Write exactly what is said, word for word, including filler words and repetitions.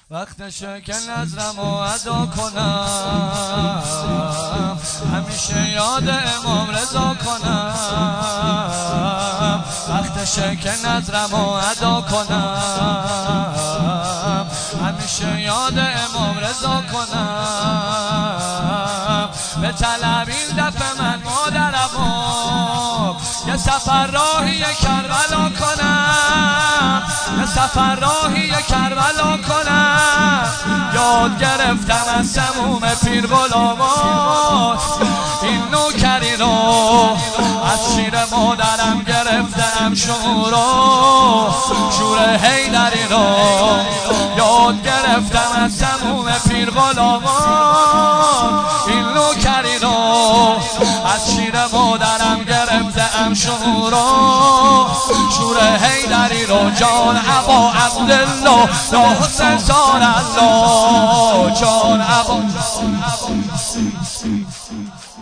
وقتشه که نظرمو ادا کنم، همیشه یاد امام رضا کنم. وقتشه که نظرمو ادا کنم، همیشه یاد امام رضا کنم. به طلب این دفعه من مادرمو یه سفر راهی کربلا کنم، یه سفر راهی کربلا کنم. یاد گرفتم از سموم پیر غلامات، این نوکری رو از شیر مادرم گرفتم. شورو شور حیدری رو یاد گرفتم از سموم پیر غلامات، این نوکری رو از شیر مادرم گرفتم. شورو شور حیدری رو جان ابا عبدالله لا حسین سار الله، جان ابا